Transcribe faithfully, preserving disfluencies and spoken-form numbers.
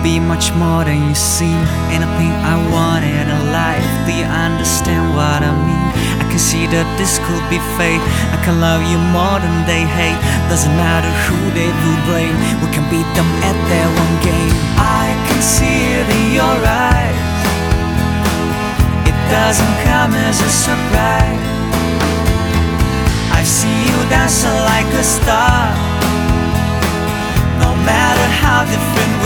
be much more than you seem. Anything I wanted in life, do you understand what I mean? I can see that this could be fate. I can love you more than they hate. Doesn't matter who they will blame, we can beat them at their one game. I can see it in your eyes, it doesn't come as a surprise. I see you dancing like a star, no matter how different